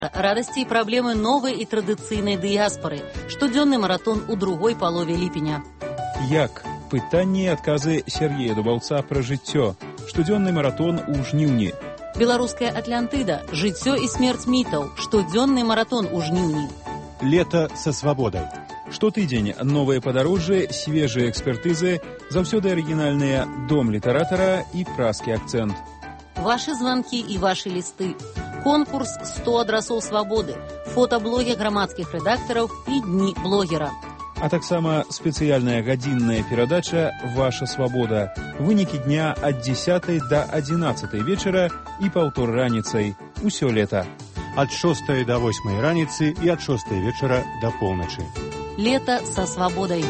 Радости и проблемы новой и традыцыйнай дыяспоры. Штодзённы маратон у другой палове ліпеня. Як? Пытанні і адказы Сергея Дубаўца пра жыццё. Штодзённы маратон у жніўні. Беларуская Атлантыда. Жыццё і смерць мітаў. Штодзённы маратон у жніўні. Лето со свободой. Штотыдзень новыя падарожжы, свежыя экспертызы, заўсёды арыгінальныя дом літаратара і праскі акцэнт. Ваши звонки и ваши листы. Конкурс «100 адрасоў свободы», фотоблоги грамадскіх рэдактараў і дні блогера. А таксама спецыяльная гадзінная перадача «Ваша свобода». Вынікі дня ад 10 до 11 вечара і паўтор раніцай. Усё лета. От 6 до 8 раніцы и от 6 вечера до полночи. Лето со свободой.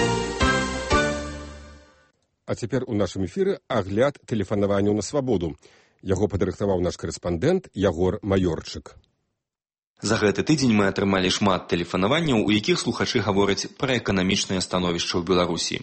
А цяпер у нашым эфіры агляд тэлефанаванняў на свабоду. Яго падрыхтаваў наш карэспандэнт Ягор Маёрчык. За гэты тыдзень мы атрымалі шмат тэлефанаванняў, у якіх слухачы гавораць пра эканамічнае становішча ў Беларусі.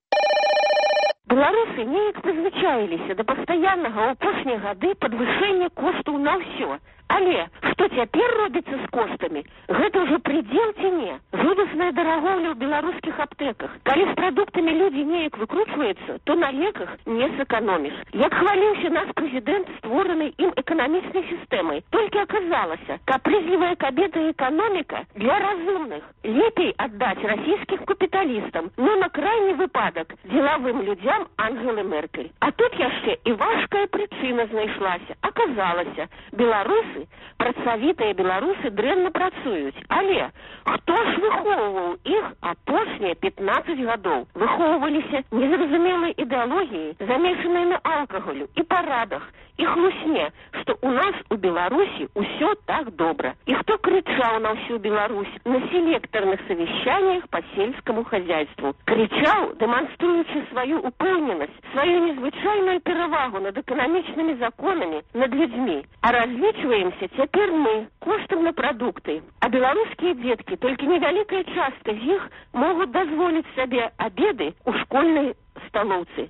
Беларусы неяк прызвычаіліся да пастаяннага ў апошнія гады падвышэння коштаў на ўсё. Але што цяпер робіцца з коштамі? Гэта ўжо прыдзел ці не? Жудасная дарагоўля ў беларускіх аптэках. Калі з прадуктамі людзі неяк выкручваюцца, то на леках не сэканоміш. Як хваліўся наш прэзідэнт створанай ім эканамічнай сістэмай, толькі аказалася, капрызлівая кабета і эканоміка для разумных. Лепей аддаць расійскіх капіталістам, но на крайні выпадак дзелавым людзям Ангелы Меркель. А тут яшчэ і важкая прычына знайшлася. Аказалася, беларусы, працавітыя беларусы дрэнна працуюць. Але хто ж выхоўваў іх апошнія 15 гадоў? Выхоўваліся незразумелай ідэалогіяй, замешанай на алкаголю і парадах, і хлусне, што у нас у Беларусі ўсё так добра. І хто крычаў на всю Беларусь на селектарных совещаниях по сельскому хозяйству? Кричаў, дэманструючы сваю упэўненасць, сваю незвычайную перавагу над эканамічнымі законамі, над людзьмі. А разлічваемся цяпер мы коштам на прадукты. А беларускія дзеткі, толькі невялікая частка з іх могуць дазволіць сабе обеды у школьнай сталоўцы.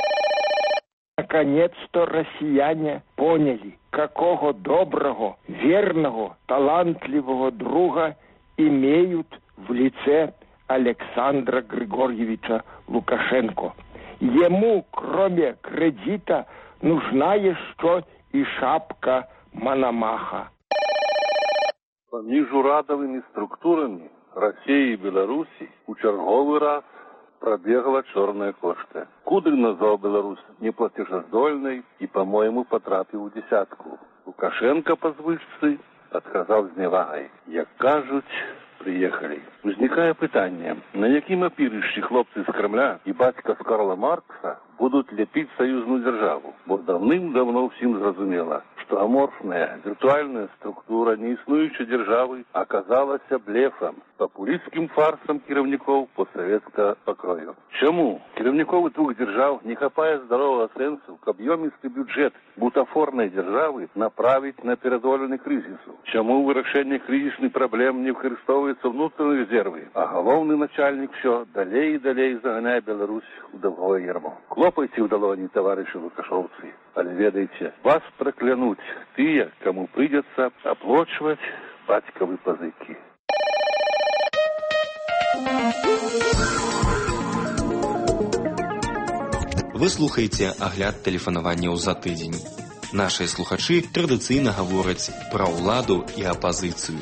Наконец-то россияне поняли, какого доброго, верного, талантливого друга имеют в лице Александра Григорьевича Лукашенко. Ему, кроме кредита, нужна еще и шапка Мономаха. Паміж урадавымі структурамі России и Беларуси у чарговы раз пробегла черная кошка. Кудрин назвал Беларусь неплатежездольной и, по-моему, потрапил в десятку. Лукашенко по звычцы отказал зневагой. Як кажуть, приехали. Возникае пытание, на якім апірышчы хлопцы з Кремля и батька з Карла Маркса будут лепить союзную державу. Бо давным-давно всем зразумела, что аморфная виртуальная структура неіснуючай державы оказалась блефом, популистским фарсом кіраўнікоў постсоветского покрою. Чему? Кіраўнікоў двух держав не хапае здорового сенсу к объемистый бюджет бутафорной державы направить на перадолены кризису. Чему вырашэнне кризисных проблем не выкарыстоўваецца внутренние резервы, а головный начальник все далей и далей заганяе Беларусь у долгое ярмо. Хлопайте в долони, товарищи лукашовцы, але ведайте, вас проклянуть тыя, кому придется оплачивать батьковы пазыкі. Вы слухаеце агляд тэлефанаванняў за тыдзень. Нашыя слухачы традыцыйна гавораць пра ўладу і апазіцыю.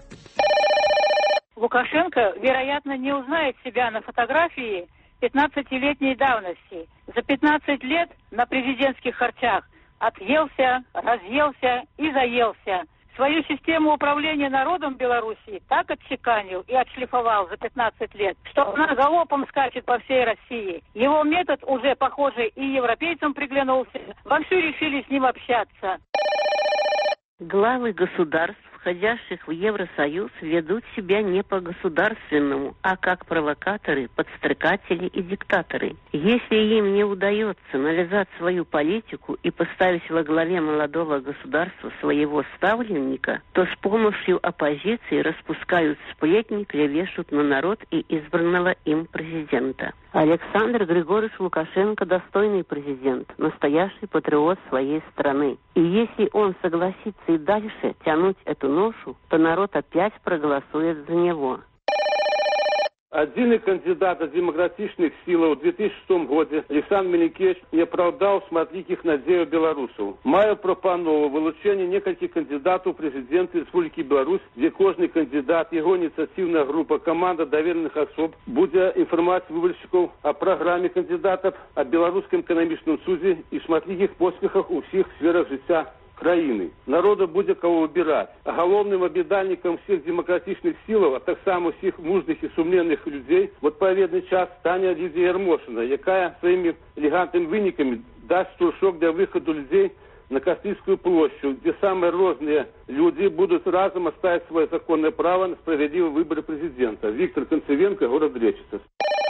Лукашенко, вероятно, не узнает себя на фотографии 15-летней давности. За 15 лет на президентских харчах отъелся, разъелся и заелся. Свою систему управления народом Беларуси так отчеканил и отшлифовал за 15 лет, что она галопом скачет по всей России. Его метод уже, похоже, и европейцам приглянулся. Вовсю решили с ним общаться. Главы государств, входящих в Евросоюз, ведут себя не по-государственному, а как провокаторы, подстрекатели и диктаторы. Если им не удается навязать свою политику и поставить во главе молодого государства своего ставленника, то с помощью оппозиции распускают сплетни, клевещут на народ и избранного им президента. Александр Григорьевич Лукашенко достойный президент, настоящий патриот своей страны. И если он согласится и дальше тянуть эту ношу, то народ опять проголосует за него. Адзіны кандидат от демократичных сил в 2006 году Александр Меликевич не оправдал шматликих надеев белорусов. Маю пропанову вылучение нескольких кандидатов в президенты Республики Беларусь, где каждый кандидат, его инициативная группа, команда доверенных особ будет информировать выборщиков о программе кандидатов, о белорусском экономическом суде и шматликих поспехах у всех сферах жизни краины. Народу будет кого выбирать. А головным обедальником всех демократичных сил, а так само всех мужных и сумленных людей, в отповедный час стане Лидия Ярмошина, якая своими элегантными выниками даст штуршок для выхода людей на Кастильскую площадь, где самые разные люди будут разом оставить свое законное право на справедливый выбор президента. Виктор Концевенко, город Речица.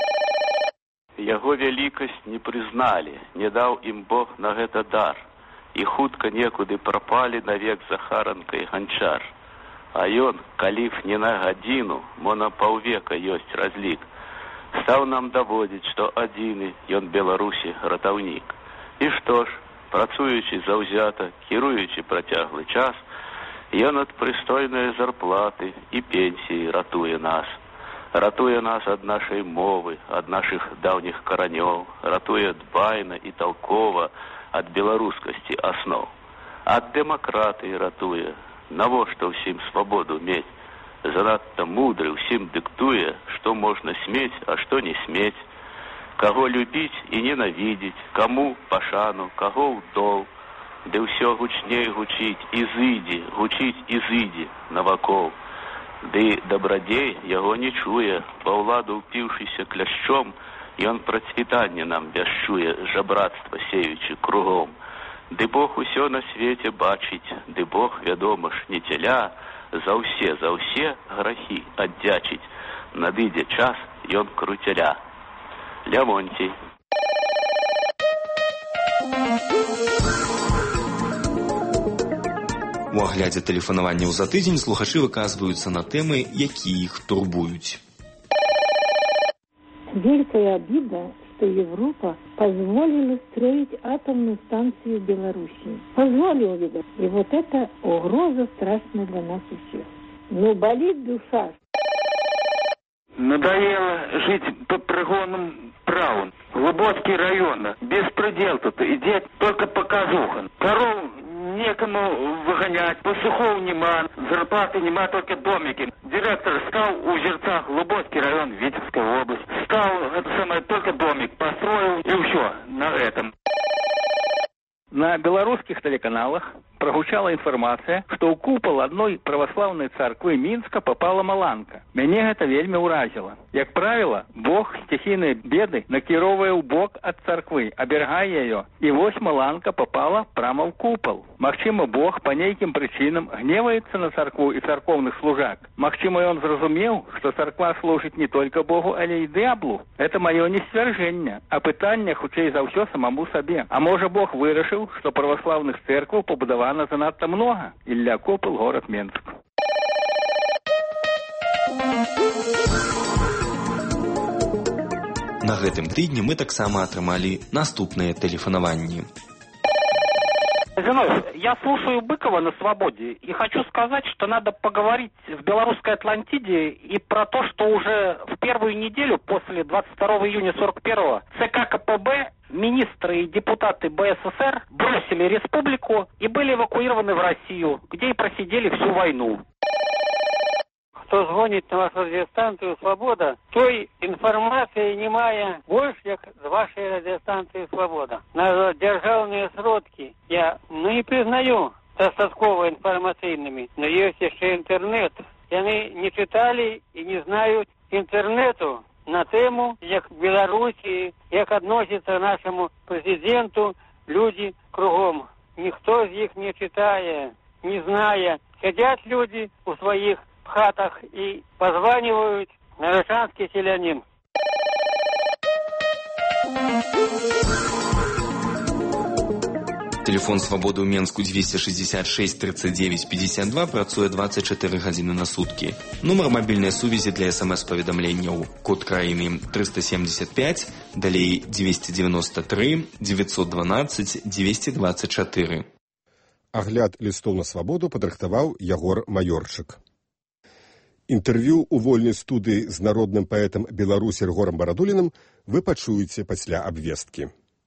Яго великость не признали, не дал им Бог на это дар. И хутка некуды пропали навек Захаранка и Гончар. А ён, калиф не на годину, мо на полвека есть разлик. Стал нам доводить, что адзіны ён Беларусі ратаўнік. И что ж, працуючи заўзята, кіруючи працяглы час, ён от прыстойнай зарплаты и пенсии ратуе нас. Ратуе нас от нашей мовы, от наших давних коронёў, ратуе дбайна и толково, от белорусскости основ, от демократии ратуе, навошта всем свободу медь, занадто мудрый всем диктуя, что можно сметь, а что не сметь, кого любить и ненавидеть, кому пашану, кого в дол, да все гучней гучить, гучить изыди навокол, да и добродей его не чуя, по владу упившийся клящом, и он процветание нам вящуе, жабратство сеючи кругом. Ды Бог усё на свете бачить, ды Бог, вядома ж, не теля, за ўсе грахи аддзячить. Надыдзе час, ён крутеля. Лямонтий. У аглядзе тэлефанаванняў за тыдзень слухачы выказваюцца на тэмы, якія іх турбуюць. Великая обида, что Европа позволила строить атомную станцию в Белоруссии. Позволила, видать. И вот это угроза страшная для нас у всех. Но болит душа. Надоело жить по пригонным правам. Глубокий район. Беспредел тут идет, только показуха. Коров некому выгонять, пастухов нема, зарплаты нема, только домики. Директор стал у Озерца, Глубокий район, Витебская область. Стал, только домик построил, и все на этом. На белорусских телеканалах прогучала информация, что у купол одной православной церкви Минска попала маланка. Мяне гэта вельмі ўразіла. Як правило, Бог стихійныя беды накіроўвае ў бок ад церквы, аберагае яе, і вось маланка попала прямо в купол. Магчыма, Бог по нейкім причинам гневаецца на церкву и церковных служак. Магчыма, он зразумеў, что церква служит не только Богу, але и дьяблу. Это мое не сцвярджэнне, а пытанне хутчэй за ўсё самому сабе. А можа, Бог вырашыў, что православных церкваў побудовано занадто много. Ілля Копыл, город Минск. На гэтым тыдні мы таксама атрымалі наступныя тэлефанаванні. Зиновьев, я слушаю Быкова на «Свободе» и хочу сказать, что надо поговорить в белорусской Атлантиде и про то, что уже в первую неделю после 22 июня 41-го ЦК КПБ, министры и депутаты БССР бросили республику и были эвакуированы в Россию, где и просидели всю войну. Хто звонит на вашу радиостанцию «Свобода», той информации немає больше, як з вашей радиостанции «Свобода». На державные сродки я не признаю достатково информаційними, но есть еще интернет. Они не читали и не знают интернету на тему, як в Беларуси, як относится к нашему президенту люди кругом. Никто из них не читая, не зная. Сидят люди у своих в хатах и позванивают на Ржанский селянин. Тэлефон свабоды ў Менску 266 39 52 працуе 24 гадзіны на суткі. Нумар мабільнай сувязі для СМС-паведамленняў. Код краіны 375, далей 293 912 224. Агляд лістоў на свабоду падрыхтаваў Ягор Маёрчык. Інтэрв'ю ў вольнай студыі з народным паэтам Беларусі Рыгорам Барадуліным вы пачуеце пасля абвесткі.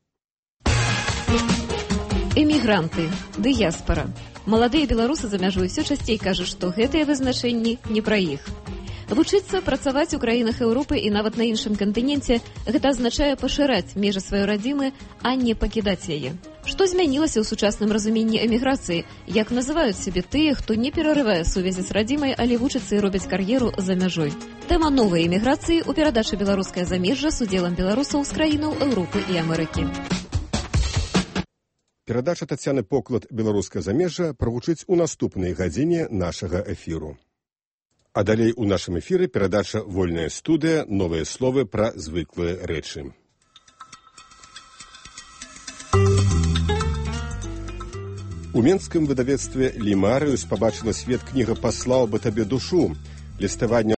Эмігранты, дыяспара. Маладыя беларусы за мяжой ўсё часцей кажуць, што гэтыя вызначэнні не пра іх. Вучыцца, працаваць у краінах Еўропы і нават на іншым кантыненце гэта азначае пашыраць межы сваёй радзімы, а не пакідаць яе. Што змянілася ў сучасным разуменні эміграцыі? Як называюць сябе тыя, хто не перарывае сувязі з радзімай, але вучыцца і робяць кар'еру за мяжой? Тэма новай эміграцыі ў перадачы «Беларускае замежжа» з удзелам беларусаў з краінаў Еўропы і Амерыкі. Перадача Тацяны Поклад «Беларускае замежжа» прагучыць у наступнай гадзіне нашага эфіру. А далей у нашым эфіры перадача «Вольная студыя. Новыя словы пра звыклыя рэчы». У менскім выдавецтве «Лімарыус» пабачыла свет кніга «Паслаў бы табе душу». Ліставанне